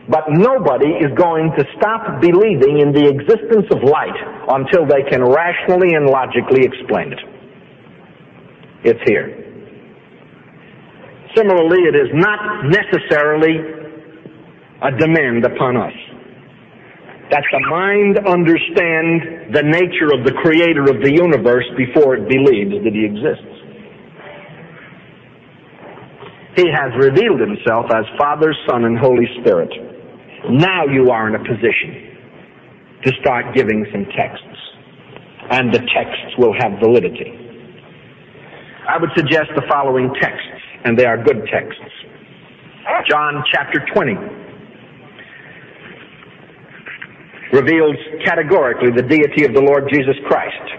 But nobody is going to stop believing in the existence of light until they can rationally and logically explain it. It's here. Similarly, it is not necessarily a demand upon us that the mind understand the nature of the creator of the universe before it believes that he exists. He has revealed himself as Father, Son, and Holy Spirit. Now you are in a position to start giving some texts, and the texts will have validity. I would suggest the following texts, and they are good texts. John chapter 20 reveals categorically the deity of the Lord Jesus Christ,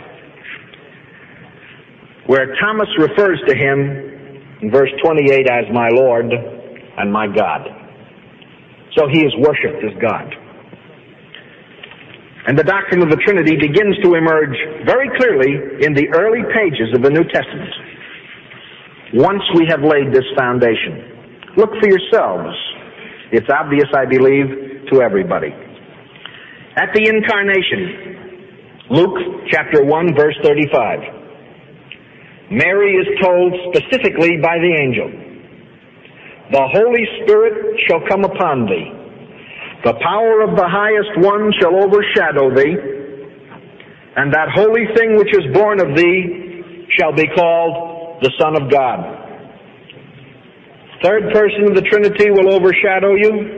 where Thomas refers to him in verse 28 as my Lord and my God. So he is worshipped as God. And the doctrine of the Trinity begins to emerge very clearly in the early pages of the New Testament. Once we have laid this foundation, look for yourselves. It's obvious, I believe, to everybody. At the incarnation, Luke chapter 1, verse 35, Mary is told specifically by the angel, the Holy Spirit shall come upon thee. The power of the highest one shall overshadow thee, and that holy thing which is born of thee shall be called the Son of God. Third person of the Trinity will overshadow you.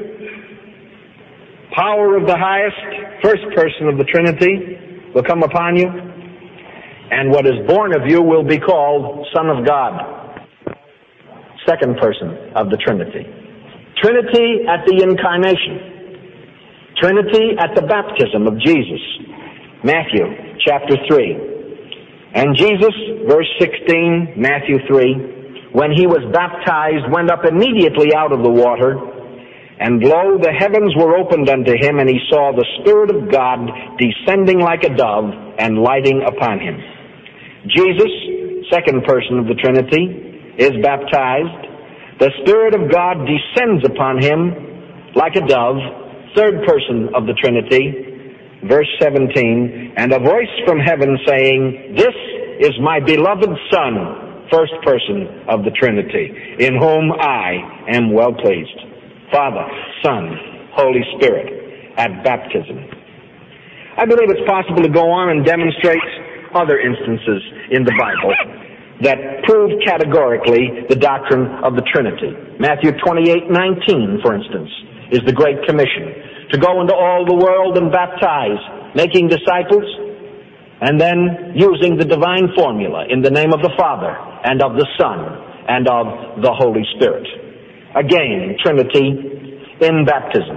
Power of the highest, first person of the Trinity, will come upon you. And what is born of you will be called Son of God. Second person of the Trinity. Trinity at the incarnation. Trinity at the baptism of Jesus. Matthew chapter 3. And Jesus, verse 16, Matthew 3, when he was baptized, went up immediately out of the water, and lo, the heavens were opened unto him, and he saw the Spirit of God descending like a dove and lighting upon him. Jesus, second person of the Trinity, is baptized. The Spirit of God descends upon him like a dove, third person of the Trinity, verse 17, and a voice from heaven saying, this is my beloved Son, first person of the Trinity, in whom I am well pleased. Father, Son, Holy Spirit, at baptism. I believe it's possible to go on and demonstrate other instances in the Bible that prove categorically the doctrine of the Trinity. Matthew 28:19, for instance, is the Great Commission, to go into all the world and baptize, making disciples, and then using the divine formula in the name of the Father and of the Son and of the Holy Spirit. Again, Trinity in baptism.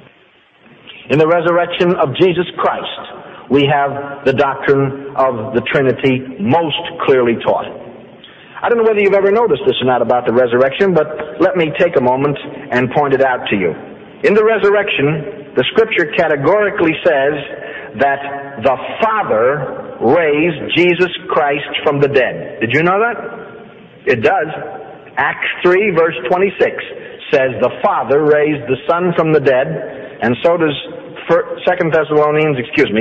In the resurrection of Jesus Christ, we have the doctrine of the Trinity most clearly taught. I don't know whether you've ever noticed this or not about the resurrection, but let me take a moment and point it out to you. In the resurrection, the Scripture categorically says that the Father raised Jesus Christ from the dead. Did you know that? It does. Acts 3, verse 26 says the Father raised the Son from the dead, and so does 1 Thessalonians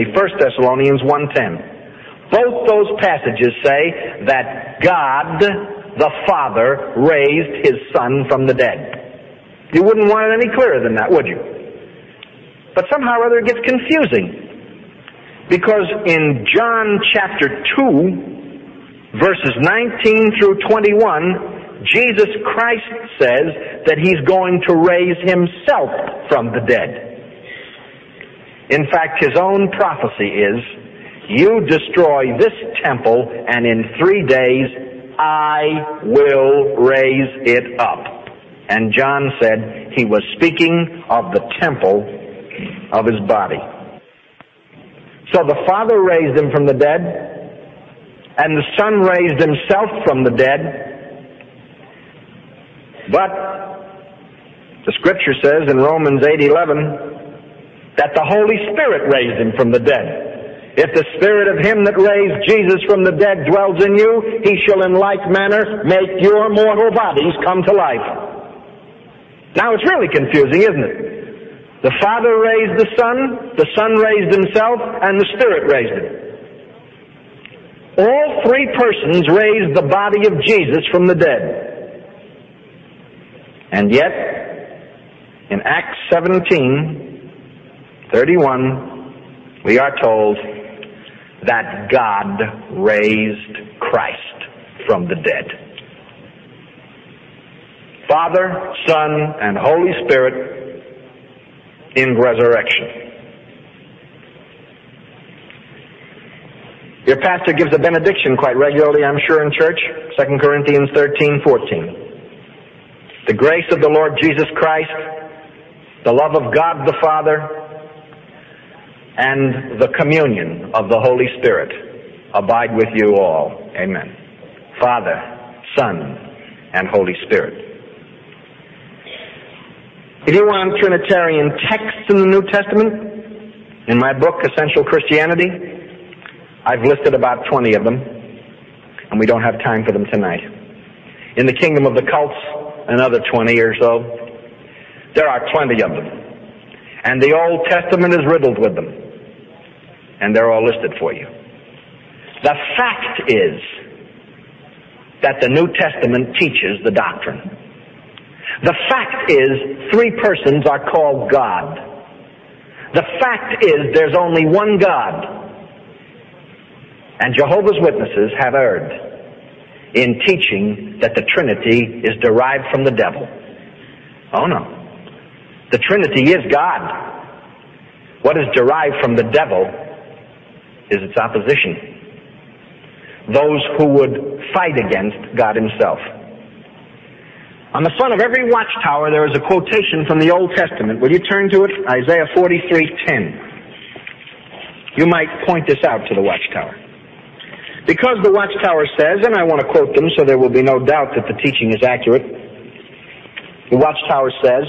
1:10. Both those passages say that God, the Father, raised his Son from the dead. You wouldn't want it any clearer than that, would you? But somehow or other it gets confusing. Because in John chapter 2, verses 19 through 21, Jesus Christ says that he's going to raise himself from the dead. In fact, his own prophecy is, you destroy this temple, and in 3 days I will raise it up. And John said he was speaking of the temple of his body. So the Father raised him from the dead, and the Son raised himself from the dead. But the Scripture says in Romans 8:11 that the Holy Spirit raised him from the dead. If the Spirit of him that raised Jesus from the dead dwells in you, he shall in like manner make your mortal bodies come to life. Now it's really confusing, isn't it? The Father raised the Son raised himself, and the Spirit raised him. All three persons raised the body of Jesus from the dead. And yet, in Acts 17:31, we are told that God raised Christ from the dead. Father, Son, and Holy Spirit in resurrection. Your pastor gives a benediction quite regularly, I'm sure, in church. 2 Corinthians 13:14. The grace of the Lord Jesus Christ, the love of God the Father, and the communion of the Holy Spirit abide with you all. Amen. Father, Son, and Holy Spirit. If you want Trinitarian texts in the New Testament, in my book, Essential Christianity, I've listed about 20 of them, and we don't have time for them tonight. In the Kingdom of the Cults, another 20 or so. There are plenty of them. And the Old Testament is riddled with them. And they're all listed for you. The fact is that the New Testament teaches the doctrine. The fact is, three persons are called God. The fact is, there's only one God. And Jehovah's Witnesses have erred in teaching that the Trinity is derived from the devil. Oh no. The Trinity is God. What is derived from the devil is its opposition. Those who would fight against God himself. On the front of every watchtower there is a quotation from the Old Testament. Will you turn to it? Isaiah 43:10. You might point this out to the watchtower. Because the watchtower says, and I want to quote them so there will be no doubt that the teaching is accurate. The watchtower says,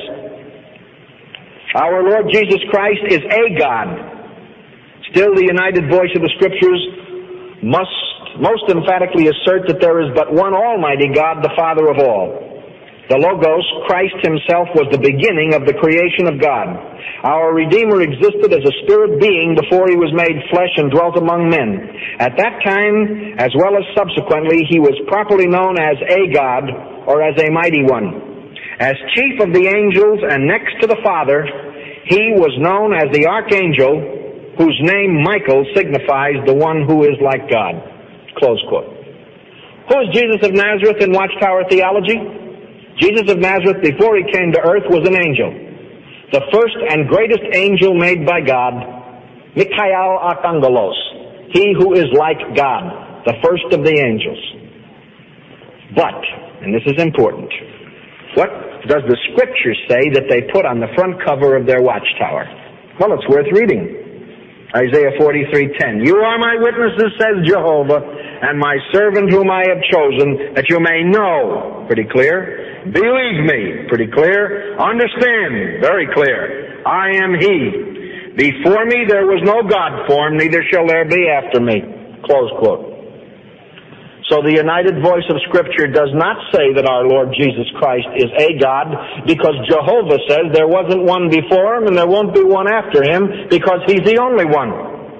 our Lord Jesus Christ is a God. Still, the united voice of the Scriptures must most emphatically assert that there is but one almighty God, the Father of all. The Logos, Christ himself, was the beginning of the creation of God. Our Redeemer existed as a spirit being before he was made flesh and dwelt among men. At that time, as well as subsequently, he was properly known as a God, or as a mighty one. As chief of the angels and next to the Father, he was known as the Archangel, whose name Michael signifies the one who is like God. Close quote. Who is Jesus of Nazareth in Watchtower theology? Jesus of Nazareth, before he came to earth, was an angel. The first and greatest angel made by God, Michael Archangelos, he who is like God, the first of the angels. But, and this is important, what does the Scripture say that they put on the front cover of their watchtower? Well, it's worth reading. Isaiah 43:10. You are my witnesses, says Jehovah, and my servant whom I have chosen, that you may know. Pretty clear. Believe me. Pretty clear. Understand. Very clear. I am he. Before me there was no God formed, neither shall there be after me. Close quote. So the united voice of Scripture does not say that our Lord Jesus Christ is a God, because Jehovah says there wasn't one before him and there won't be one after him, because he's the only one.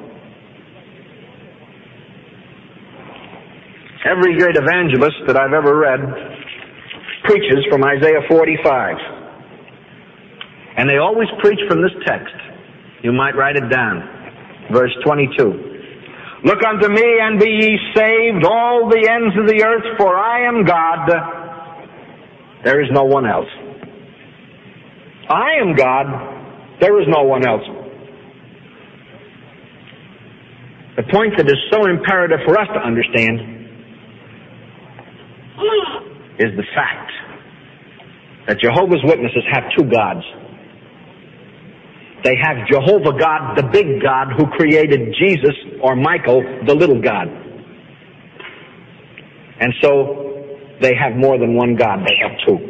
Every great evangelist that I've ever read preaches from Isaiah 45. And they always preach from this text. You might write it down. Verse 22. Look unto me and be ye saved, all the ends of the earth, for I am God. There is no one else. I am God. There is no one else. The point that is so imperative for us to understand is the fact that Jehovah's Witnesses have two gods. They have Jehovah God, the big God, who created Jesus, or Michael, the little God. And so they have more than one God. They have two.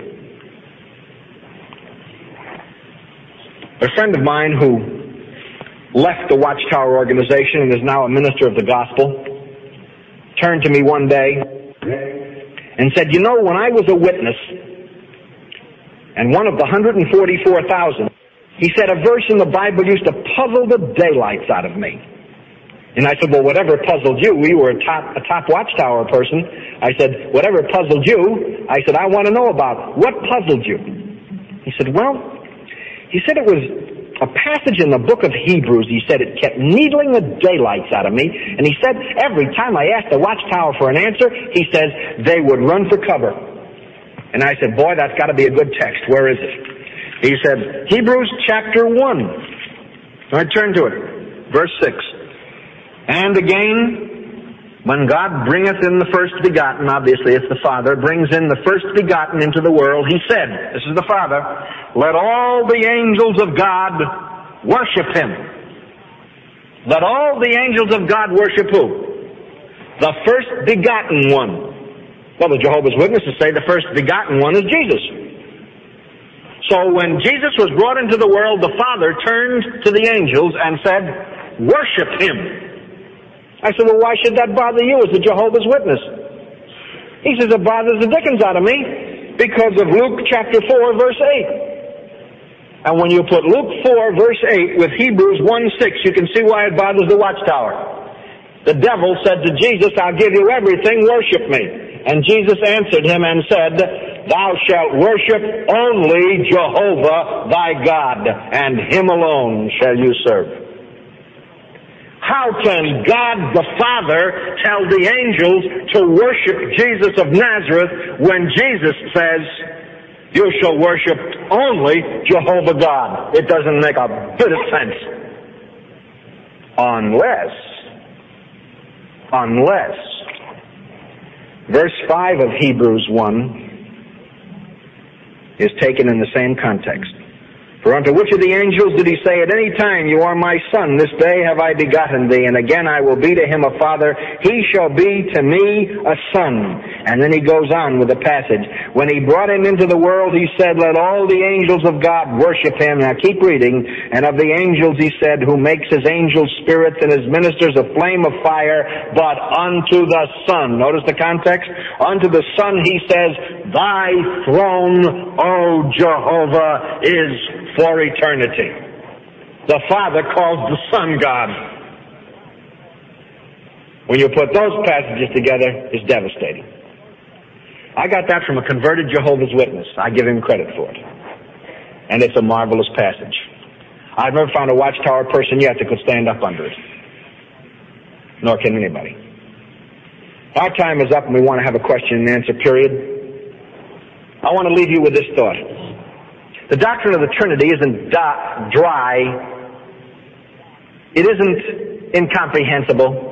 A friend of mine who left the Watchtower organization and is now a minister of the gospel turned to me one day and said, you know, when I was a witness and one of the 144,000 He said, a verse in the Bible used to puzzle the daylights out of me. And I said, well, whatever puzzled you, you were a top Watchtower person. I said, whatever puzzled you, I said, I want to know about. What puzzled you? He said, it was a passage in the book of Hebrews. He said it kept needling the daylights out of me. And he said, every time I asked the Watchtower for an answer, he says, they would run for cover. And I said, boy, that's got to be a good text. Where is it? He said, Hebrews chapter 1. I turn to it. Verse 6. And again, when God bringeth in the first begotten, obviously it's the Father, brings in the first begotten into the world, he said, this is the Father, let all the angels of God worship him. Let all the angels of God worship who? The first begotten one. Well, the Jehovah's Witnesses say the first begotten one is Jesus. So when Jesus was brought into the world, the Father turned to the angels and said, worship him. I said, well, why should that bother you as a Jehovah's Witness? He says, it bothers the dickens out of me because of Luke chapter 4, verse 8. And when you put Luke 4, verse 8 with Hebrews 1:6, you can see why it bothers the Watchtower. The devil said to Jesus, I'll give you everything, worship me. And Jesus answered him and said, thou shalt worship only Jehovah thy God, and him alone shall you serve. How can God the Father tell the angels to worship Jesus of Nazareth when Jesus says, you shall worship only Jehovah God? It doesn't make a bit of sense. Unless verse 5 of Hebrews 1 is taken in the same context. For unto which of the angels did he say, at any time, you are my son, this day have I begotten thee, and again I will be to him a father, he shall be to me a son. And then he goes on with the passage. When he brought him into the world, he said, let all the angels of God worship him. Now keep reading. And of the angels he said, who makes his angels spirits and his ministers a flame of fire, but unto the Son. Notice the context. Unto the Son he says, thy throne, O Jehovah, is for eternity. The Father calls the Son God. When you put those passages together, it's devastating. I got that from a converted Jehovah's Witness. I give him credit for it. And it's a marvelous passage. I've never found a Watchtower person yet that could stand up under it. Nor can anybody. Our time is up and we want to have a question and answer period. I want to leave you with this thought. The doctrine of the Trinity isn't dry. It isn't incomprehensible.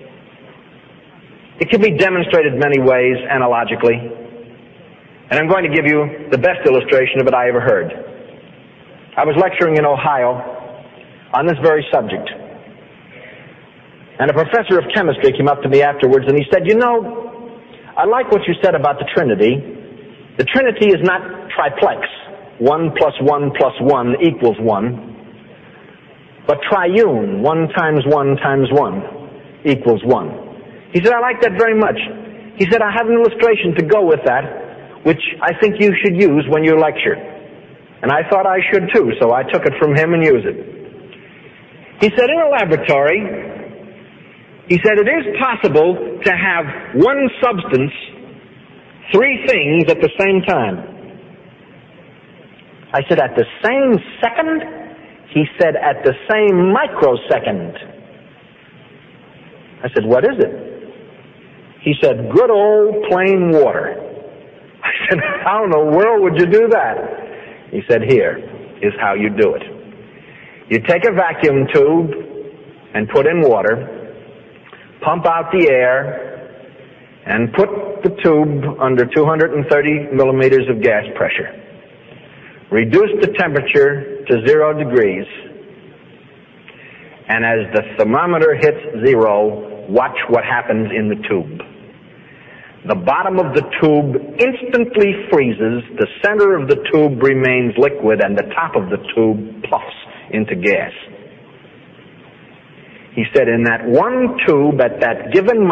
It can be demonstrated many ways analogically. And I'm going to give you the best illustration of it I ever heard. I was lecturing in Ohio on this very subject. And a professor of chemistry came up to me afterwards and he said, you know, I like what you said about the Trinity. The Trinity is not triplex. 1 plus 1 plus 1 equals 1. But triune, 1 times 1 times 1 equals 1. He said, I like that very much. He said, I have an illustration to go with that, which I think you should use when you lecture. And I thought I should too, so I took it from him and used it. He said, in a laboratory, he said, it is possible to have one substance, 3 things at the same time. I said, at the same second? He said, at the same microsecond. I said, what is it? He said, good old plain water. I said, how in the world would you do that? He said, here is how you do it. You take a vacuum tube and put in water, pump out the air, and put the tube under 230 millimeters of gas pressure. Reduce the temperature to 0 degrees, and as the thermometer hits 0, watch what happens in the tube. The bottom of the tube instantly freezes, the center of the tube remains liquid, and the top of the tube puffs into gas. He said, in that one tube at that given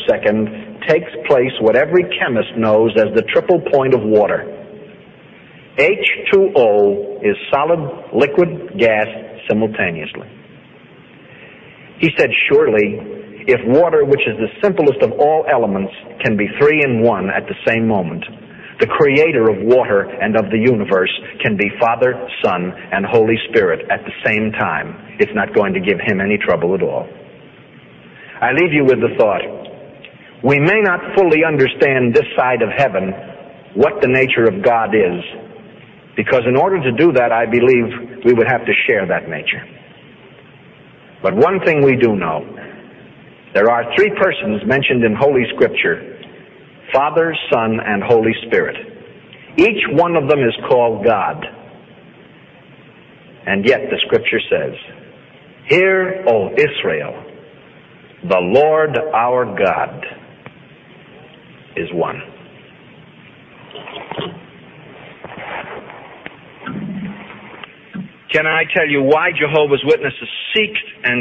microsecond takes place what every chemist knows as the triple point of water. H2O is solid, liquid, gas simultaneously. He said, surely, if water, which is the simplest of all elements, can be three in one at the same moment, the creator of water and of the universe can be Father, Son, and Holy Spirit at the same time. It's not going to give him any trouble at all. I leave you with the thought, we may not fully understand this side of heaven what the nature of God is, because in order to do that, I believe we would have to share that nature. But one thing we do know, there are three persons mentioned in Holy Scripture, Father, Son, and Holy Spirit. Each one of them is called God. And yet the Scripture says, "Hear, O Israel, the Lord our God is one." Can I tell you why Jehovah's Witnesses seek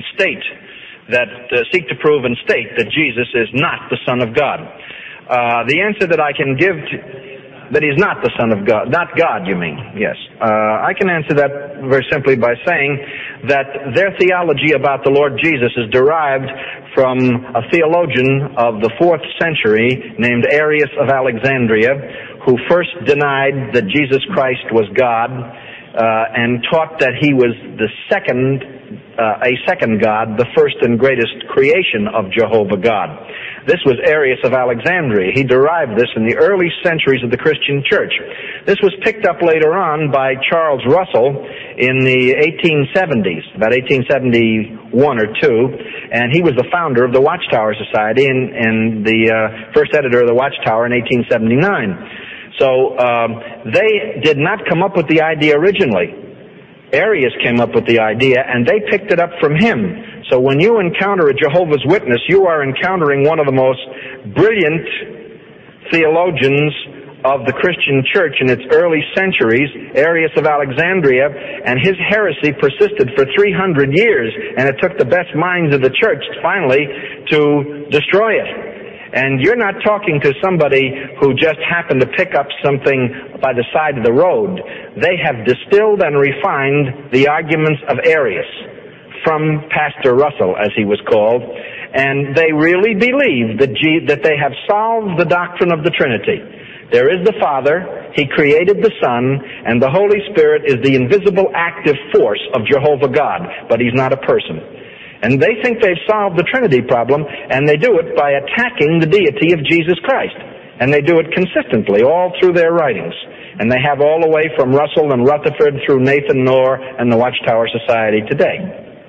to prove and state that Jesus is not the Son of God? The answer that I can give that he's not the Son of God, not God, you mean? Yes. I can answer that very simply by saying that their theology about the Lord Jesus is derived from a theologian of the 4th century named Arius of Alexandria, who first denied that Jesus Christ was God, and taught that he was a second God, the first and greatest creation of Jehovah God. This was Arius of Alexandria. He derived this in the early centuries of the Christian church. This was picked up later on by Charles Russell in the 1870s, about 1871 or 2, and he was the founder of the Watchtower Society and the first editor of the Watchtower in 1879. So they did not come up with the idea originally. Arius came up with the idea, and they picked it up from him. So when you encounter a Jehovah's Witness, you are encountering one of the most brilliant theologians of the Christian church in its early centuries, Arius of Alexandria, and his heresy persisted for 300 years, and it took the best minds of the church finally to destroy it. And you're not talking to somebody who just happened to pick up something by the side of the road. They have distilled and refined the arguments of Arius from Pastor Russell, as he was called, and they really believe that they have solved the doctrine of the Trinity. There is the Father, He created the Son, and the Holy Spirit is the invisible active force of Jehovah God, but He's not a person. And they think they've solved the Trinity problem, and they do it by attacking the deity of Jesus Christ. And they do it consistently all through their writings. And they have all the way from Russell and Rutherford through Nathan Knorr and the Watchtower Society today.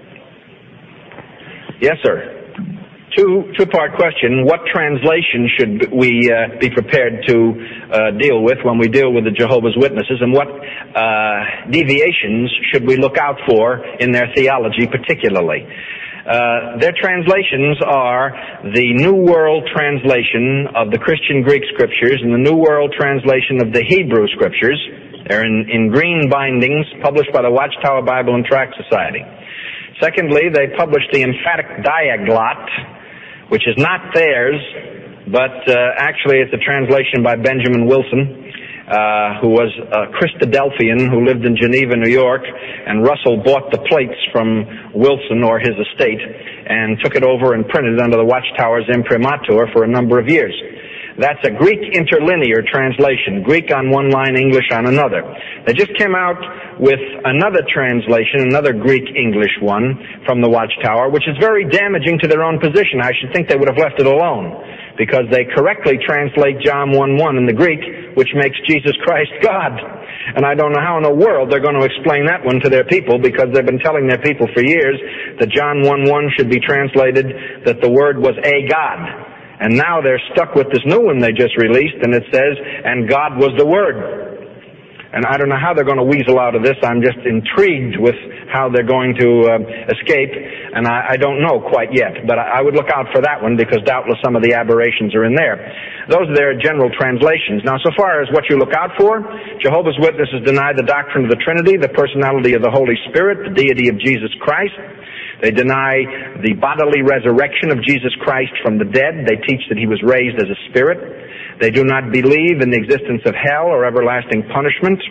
Yes, sir. Two-part question. What translation should we be prepared to deal with when we deal with the Jehovah's Witnesses, and what deviations should we look out for in their theology particularly? Their translations are the New World Translation of the Christian Greek Scriptures and the New World Translation of the Hebrew Scriptures. They're in green bindings, published by the Watchtower Bible and Tract Society. Secondly, they published the Emphatic Diaglott, which is not theirs, but actually it's a translation by Benjamin Wilson, who was a Christadelphian who lived in Geneva, New York, and Russell bought the plates from Wilson or his estate and took it over and printed it under the Watchtower's imprimatur for a number of years. That's a Greek interlinear translation, Greek on one line, English on another. They just came out with another translation, another Greek-English one from the Watchtower, which is very damaging to their own position. I should think they would have left it alone, because they correctly translate John 1:1 in the Greek, which makes Jesus Christ God. And I don't know how in the world they're going to explain that one to their people, because they've been telling their people for years that John 1:1 should be translated that the Word was a God. And now they're stuck with this new one they just released, and it says, and God was the Word. And I don't know how they're going to weasel out of this. I'm just intrigued with how they're going to escape, and I don't know quite yet. But I would look out for that one, because doubtless some of the aberrations are in there. Those are their general translations. Now, so far as what you look out for, Jehovah's Witnesses deny the doctrine of the Trinity, the personality of the Holy Spirit, the deity of Jesus Christ. They deny the bodily resurrection of Jesus Christ from the dead. They teach that He was raised as a spirit. They do not believe in the existence of hell or everlasting punishment.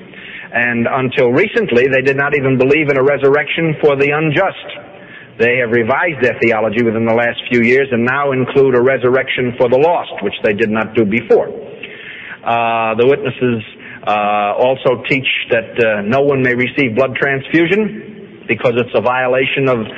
And until recently, they did not even believe in a resurrection for the unjust. They have revised their theology within the last few years and now include a resurrection for the lost, which they did not do before. The witnesses also teach that no one may receive blood transfusion because it's a violation of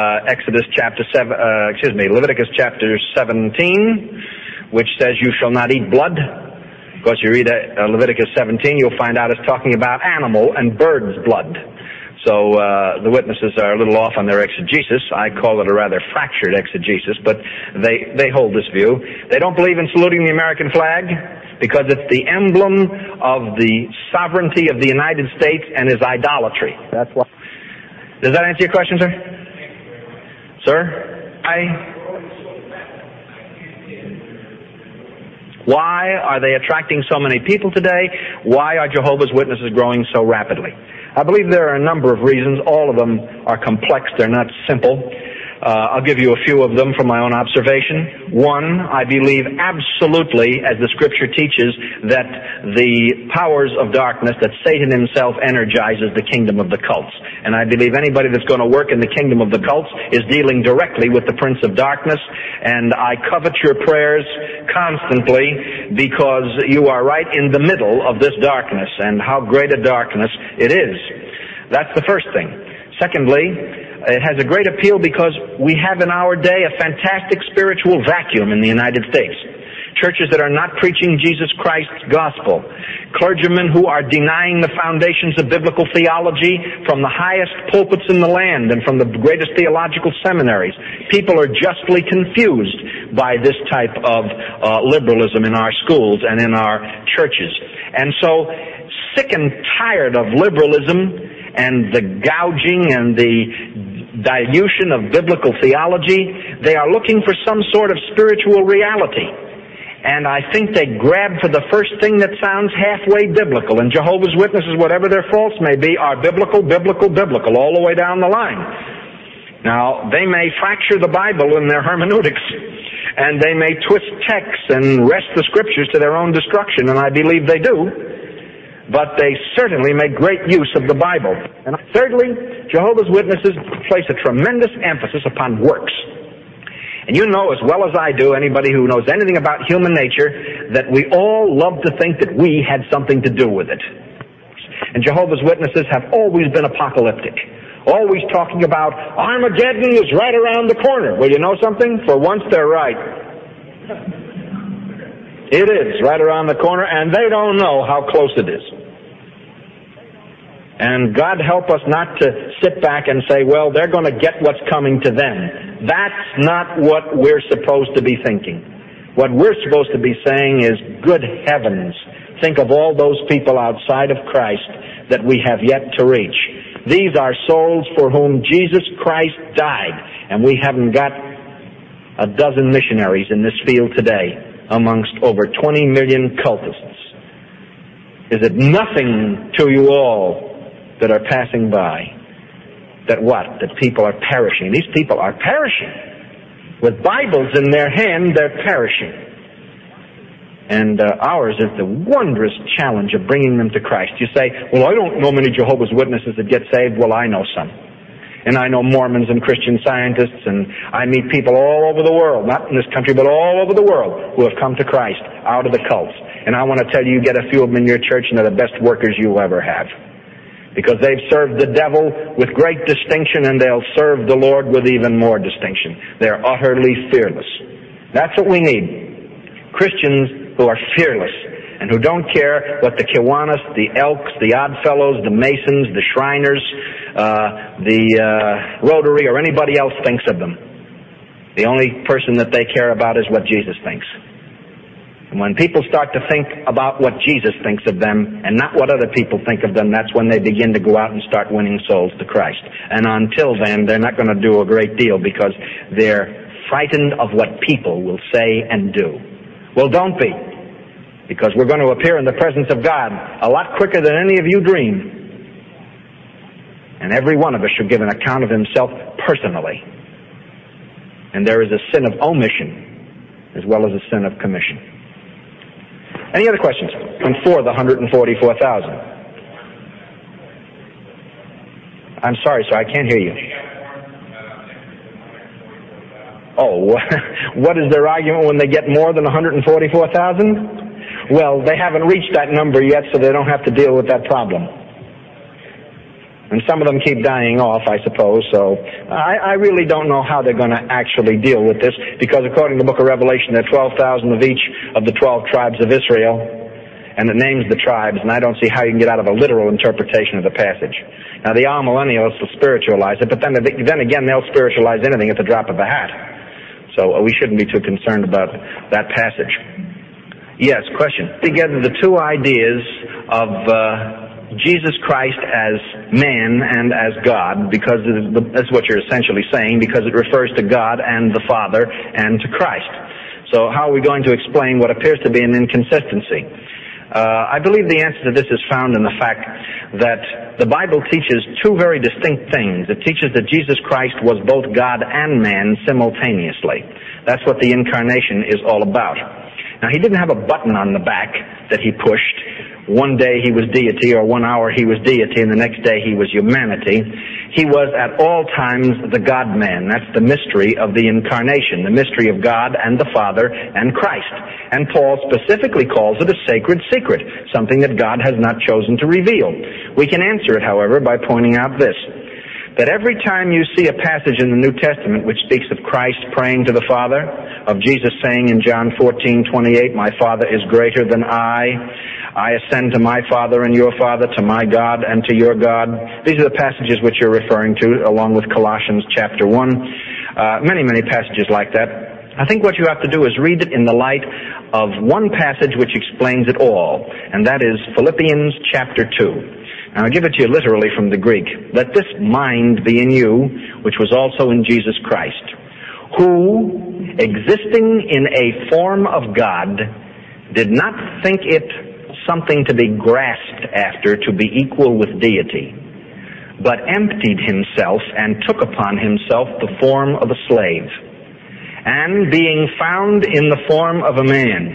Leviticus chapter 17, which says you shall not eat blood. Of course, you read Leviticus 17, you'll find out it's talking about animal and bird's blood. So the witnesses are a little off on their exegesis. I call it a rather fractured exegesis, but they hold this view. They don't believe in saluting the American flag because it's the emblem of the sovereignty of the United States and is idolatry. That's why. Does that answer your question, sir? Sir? Why are they attracting so many people today? Why are Jehovah's Witnesses growing so rapidly? I believe there are a number of reasons. All of them are complex. They're not simple. I'll give you a few of them from my own observation. One, I believe absolutely, as the Scripture teaches, that the powers of darkness, that Satan himself energizes the kingdom of the cults. And I believe anybody that's going to work in the kingdom of the cults is dealing directly with the prince of darkness. And I covet your prayers constantly because you are right in the middle of this darkness, and how great a darkness it is. That's the first thing. Secondly, it has a great appeal because we have in our day a fantastic spiritual vacuum in the United States. Churches that are not preaching Jesus Christ's gospel. Clergymen who are denying the foundations of biblical theology from the highest pulpits in the land and from the greatest theological seminaries. People are justly confused by this type of liberalism in our schools and in our churches. And so, sick and tired of liberalism and the gouging and the dilution of biblical theology, they are looking for some sort of spiritual reality. And I think they grab for the first thing that sounds halfway biblical. And Jehovah's Witnesses, whatever their faults may be, are biblical, all the way down the line. Now, they may fracture the Bible in their hermeneutics, and they may twist texts and wrest the Scriptures to their own destruction, and I believe they do. But they certainly make great use of the Bible. And thirdly, Jehovah's Witnesses place a tremendous emphasis upon works. And you know as well as I do, anybody who knows anything about human nature, that we all love to think that we had something to do with it. And Jehovah's Witnesses have always been apocalyptic. Always talking about Armageddon is right around the corner. Well, you know something? For once they're right. It is right around the corner, and they don't know how close it is. And God help us not to sit back and say, well, they're going to get what's coming to them. That's not what we're supposed to be thinking. What we're supposed to be saying is, good heavens, think of all those people outside of Christ that we have yet to reach. These are souls for whom Jesus Christ died, and we haven't got a dozen missionaries in this field today amongst over 20 million cultists. Is it nothing to you all that are passing by? That what? That people are perishing. These people are perishing. With Bibles in their hand, they're perishing. And ours is the wondrous challenge of bringing them to Christ. You say, well, I don't know many Jehovah's Witnesses that get saved. Well, I know some. And I know Mormons and Christian Scientists, and I meet people all over the world, not in this country, but all over the world, who have come to Christ out of the cults. And I want to tell you, get a few of them in your church, and they're the best workers you'll ever have. Because they've served the devil with great distinction, and they'll serve the Lord with even more distinction. They're utterly fearless. That's what we need. Christians who are fearless and who don't care what the Kiwanis, the Elks, the Oddfellows, the Masons, the Shriners, the Rotary, or anybody else thinks of them. The only person that they care about is what Jesus thinks. And when people start to think about what Jesus thinks of them and not what other people think of them, that's when they begin to go out and start winning souls to Christ. And until then, they're not going to do a great deal because they're frightened of what people will say and do. Well, don't be, because we're going to appear in the presence of God a lot quicker than any of you dream. And every one of us should give an account of himself personally. And there is a sin of omission as well as a sin of commission. Any other questions? And for the 144,000. I'm sorry, sir, I can't hear you. Oh, what is their argument when they get more than 144,000? Well, they haven't reached that number yet, so they don't have to deal with that problem. And some of them keep dying off, I suppose, so I really don't know how they're going to actually deal with this, because according to the book of Revelation, there are 12,000 of each of the 12 tribes of Israel, and it names the tribes, and I don't see how you can get out of a literal interpretation of the passage. Now, the amillennialists will spiritualize it, but then again, they'll spiritualize anything at the drop of a hat. So we shouldn't be too concerned about that passage. Yes, question. Together the two ideas of Jesus Christ as man and as God, because that's what you're essentially saying, because it refers to God and the Father and to Christ. So how are we going to explain what appears to be an inconsistency? I believe the answer to this is found in the fact that the Bible teaches two very distinct things. It teaches that Jesus Christ was both God and man simultaneously. That's what the incarnation is all about. Now, he didn't have a button on the back that he pushed. One day he was deity, or 1 hour he was deity, and the next day he was humanity. He was at all times the God-man. That's the mystery of the incarnation, the mystery of God and the Father and Christ. And Paul specifically calls it a sacred secret, something that God has not chosen to reveal. We can answer it, however, by pointing out this, that every time you see a passage in the New Testament which speaks of Christ praying to the Father, of Jesus saying in John 14:28, "My Father is greater than I ascend to my Father and your Father, to my God and to your God." These are the passages which you're referring to, along with Colossians chapter 1. Many passages like that. I think what you have to do is read it in the light of one passage which explains it all, and that is Philippians chapter 2. And I'll give it to you literally from the Greek. "Let this mind be in you, which was also in Jesus Christ, who, existing in a form of God, did not think it something to be grasped after to be equal with deity, but emptied himself and took upon himself the form of a slave. And being found in the form of a man,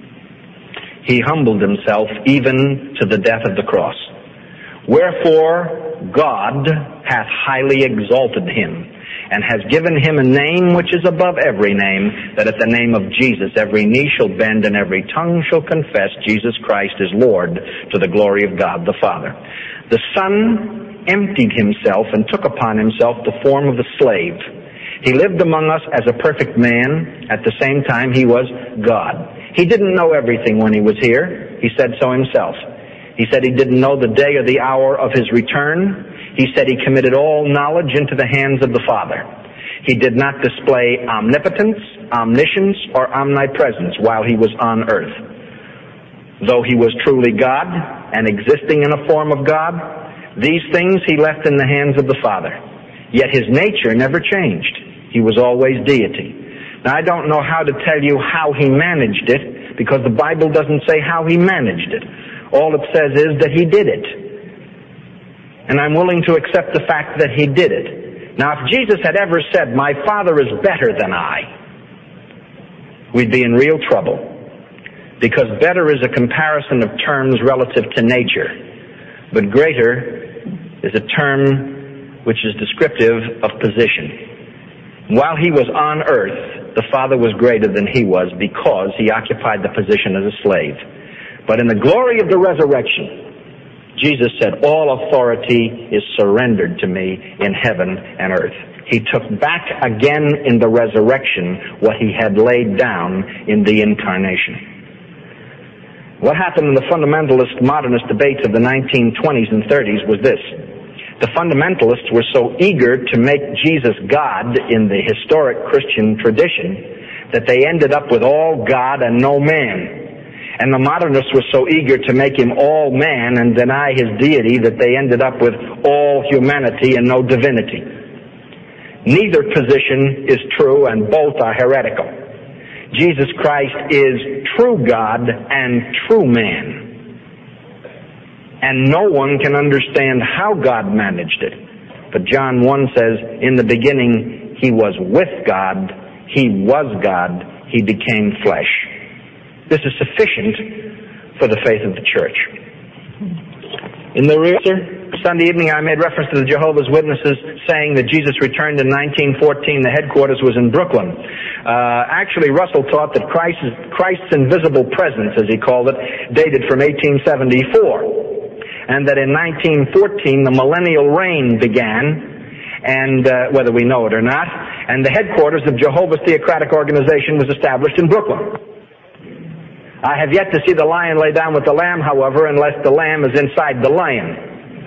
he humbled himself even to the death of the cross. Wherefore God hath highly exalted him, and has given him a name which is above every name, that at the name of Jesus every knee shall bend and every tongue shall confess Jesus Christ is Lord, to the glory of God the Father." The Son emptied himself and took upon himself the form of a slave. He lived among us as a perfect man. At the same time, he was God. He didn't know everything when he was here. He said so himself. He said he didn't know the day or the hour of his return. He said he committed all knowledge into the hands of the Father. He did not display omnipotence, omniscience, or omnipresence while he was on earth. Though he was truly God and existing in a form of God, these things he left in the hands of the Father. Yet his nature never changed. He was always deity. Now, I don't know how to tell you how he managed it, because the Bible doesn't say how he managed it. All it says is that he did it. And I'm willing to accept the fact that he did it. Now, if Jesus had ever said, "My Father is better than I," we'd be in real trouble. Because better is a comparison of terms relative to nature. But greater is a term which is descriptive of position. While he was on earth, the Father was greater than he was because he occupied the position as a slave. But in the glory of the resurrection, Jesus said, "All authority is surrendered to me in heaven and earth." He took back again in the resurrection what he had laid down in the incarnation. What happened in the fundamentalist modernist debates of the 1920s and 30s was this. The fundamentalists were so eager to make Jesus God in the historic Christian tradition that they ended up with all God and no man. And the modernists were so eager to make him all man and deny his deity that they ended up with all humanity and no divinity. Neither position is true, and both are heretical. Jesus Christ is true God and true man. And no one can understand how God managed it. But John 1 says, "In the beginning he was with God, he was God, he became flesh." This is sufficient for the faith of the church. In the rear, Sunday evening I made reference to the Jehovah's Witnesses saying that Jesus returned in 1914. The headquarters was in Brooklyn. Actually, Russell taught that Christ's invisible presence, as he called it, dated from 1874. And that in 1914 the millennial reign began, and whether we know it or not, and the headquarters of Jehovah's Theocratic Organization was established in Brooklyn. I have yet to see the lion lay down with the lamb, however, unless the lamb is inside the lion.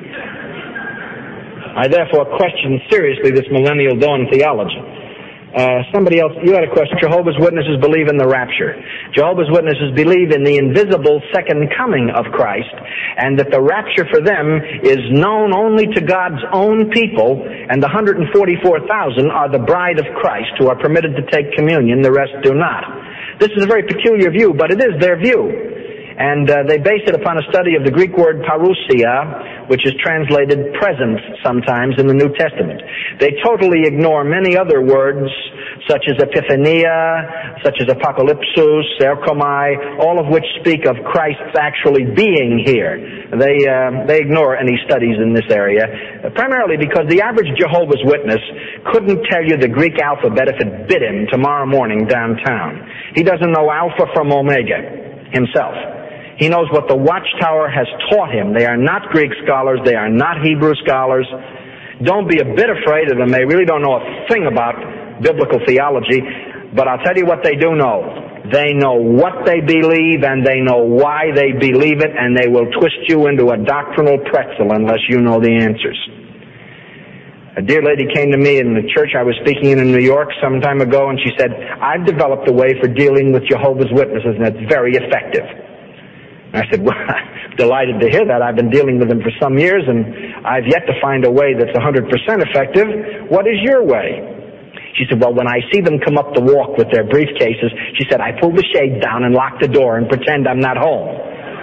I therefore question seriously this millennial dawn theology. Somebody else, you had a question. Jehovah's Witnesses believe in the rapture. Jehovah's Witnesses believe in the invisible second coming of Christ, and that the rapture for them is known only to God's own people, and the 144,000 are the bride of Christ who are permitted to take communion, the rest do not. This is a very peculiar view, but it is their view. And they base it upon a study of the Greek word parousia, which is translated presence sometimes in the New Testament. They totally ignore many other words, such as epiphania, such as apocalypsus, erchomai, all of which speak of Christ's actually being here. They ignore any studies in this area, primarily because the average Jehovah's Witness couldn't tell you the Greek alphabet if it bit him tomorrow morning downtown. He doesn't know Alpha from Omega himself. He knows what the Watchtower has taught him. They are not Greek scholars. They are not Hebrew scholars. Don't be a bit afraid of them. They really don't know a thing about biblical theology. But I'll tell you what they do know. They know what they believe, and they know why they believe it, and they will twist you into a doctrinal pretzel unless you know the answers. A dear lady came to me in the church I was speaking in New York some time ago, and she said, I've developed a way for dealing with Jehovah's Witnesses, and it's very effective. I said, well, I'm delighted to hear that. I've been dealing with them for some years, and I've yet to find a way that's 100% effective. What is your way? She said, well, when I see them come up the walk with their briefcases, she said, I pull the shade down and lock the door and pretend I'm not home.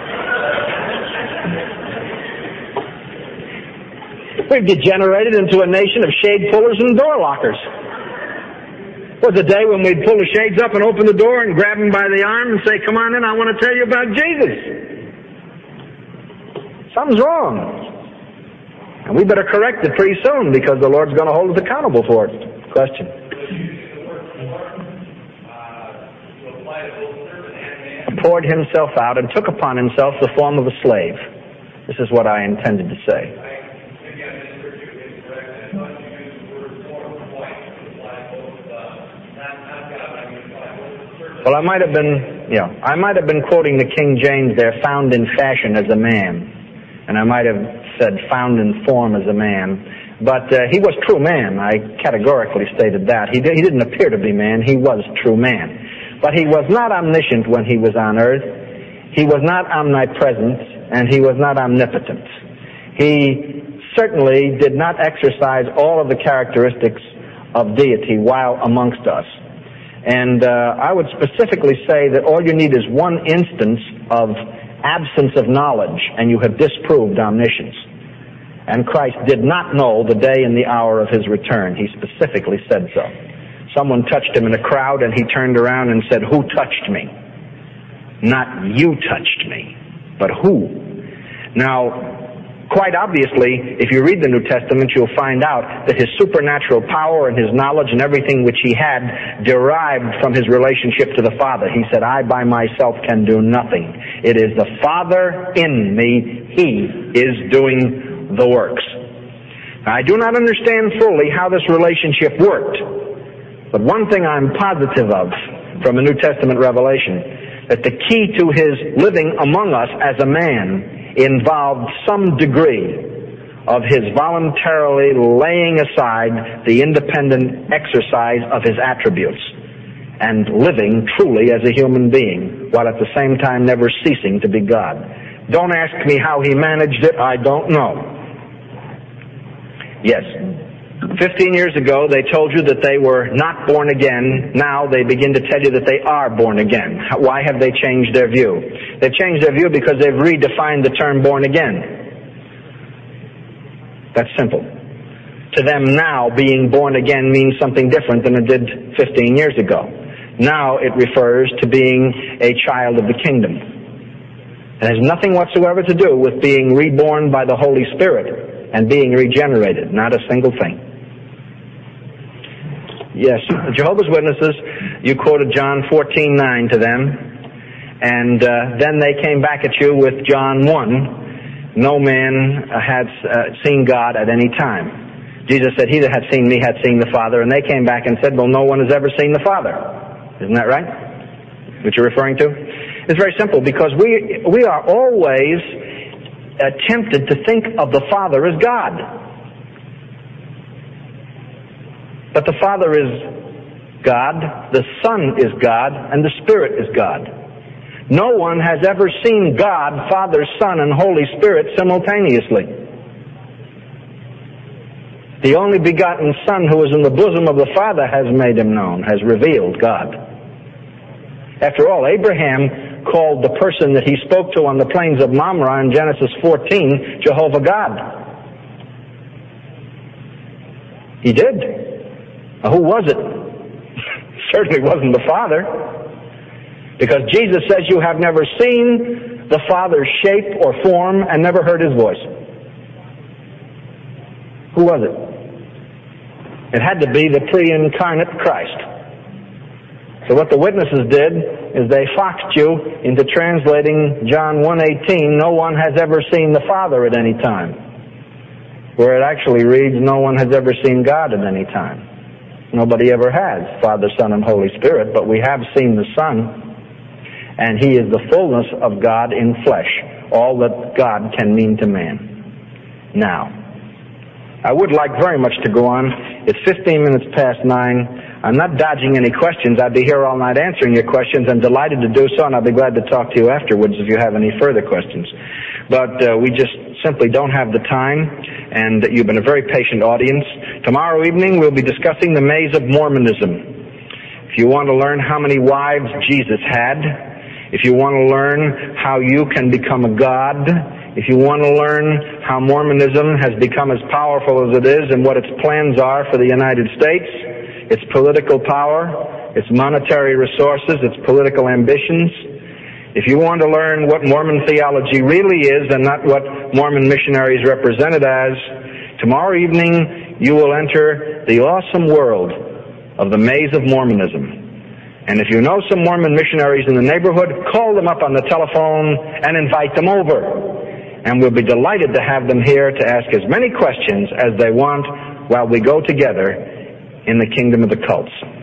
We've degenerated into a nation of shade pullers and door lockers. Was a day when we'd pull the shades up and open the door and grab them by the arm and say, come on in, I want to tell you about Jesus. Something's wrong. And we better correct it pretty soon because the Lord's going to hold us accountable for it. Question. Poured himself out and took upon himself the form of a slave. This is what I intended to say. Well, I might have been quoting the King James there, found in fashion as a man. And I might have said found in form as a man. But he was true man. I categorically stated that. He didn't appear to be man. He was true man. But he was not omniscient when he was on earth. He was not omnipresent, and he was not omnipotent. He certainly did not exercise all of the characteristics of deity while amongst us. And I would specifically say that all you need is one instance of absence of knowledge, and you have disproved omniscience. And Christ did not know the day and the hour of his return. He specifically said so. Someone touched him in a crowd, and he turned around and said, who touched me? Not you touched me, but who? Now, quite obviously, if you read the New Testament, you'll find out that his supernatural power and his knowledge and everything which he had derived from his relationship to the Father. He said, I by myself can do nothing. It is the Father in me. He is doing the works. Now, I do not understand fully how this relationship worked, but one thing I'm positive of from a New Testament revelation, that the key to his living among us as a man involved some degree of his voluntarily laying aside the independent exercise of his attributes and living truly as a human being while at the same time never ceasing to be God. Don't ask me how he managed it. I don't know. Yes, 15 years ago they told you that they were not born again. Now they begin to tell you that they are born again. Why have they changed their view? They've changed their view because they've redefined the term born again. That's simple. To them now, being born again means something different than it did 15 years ago. Now it refers to being a child of the kingdom. It has nothing whatsoever to do with being reborn by the Holy Spirit and being regenerated. Not a single thing. Yes, Jehovah's Witnesses, you quoted John 14:9 to them, and then they came back at you with John 1. No man had seen God at any time. Jesus said, he that hath seen me hath seen the Father, and they came back and said, well, no one has ever seen the Father. Isn't that right? What you're referring to? It's very simple, because we are always tempted to think of the Father as God. But the Father is God, the Son is God, and the Spirit is God. No one has ever seen God, Father, Son, and Holy Spirit simultaneously. The only begotten Son who is in the bosom of the Father has made him known, has revealed God. After all, Abraham called the person that he spoke to on the plains of Mamre in Genesis 14, Jehovah God. He did. Now, who was it? Certainly wasn't the Father. Because Jesus says you have never seen the Father's shape or form and never heard his voice. Who was it? It had to be the pre-incarnate Christ. So what the witnesses did is they foxed you into translating John 1:18, no one has ever seen the Father at any time. Where it actually reads, no one has ever seen God at any time. Nobody ever has, Father, Son, and Holy Spirit, but we have seen the Son, and he is the fullness of God in flesh, all that God can mean to man. Now, I would like very much to go on. It's 15 minutes past 9. I'm not dodging any questions. I'd be here all night answering your questions. I'm delighted to do so, and I'll be glad to talk to you afterwards if you have any further questions. But we just simply don't have the time, and you've been a very patient audience. Tomorrow evening we'll be discussing the maze of Mormonism. If you want to learn how many wives Jesus had, if you want to learn how you can become a god, if you want to learn how Mormonism has become as powerful as it is and what its plans are for the United States, its political power, its monetary resources, its political ambitions, if you want to learn what Mormon theology really is and not what Mormon missionaries represent it as, tomorrow evening you will enter the awesome world of the maze of Mormonism. And if you know some Mormon missionaries in the neighborhood, call them up on the telephone and invite them over. And we'll be delighted to have them here to ask as many questions as they want while we go together in the kingdom of the cults.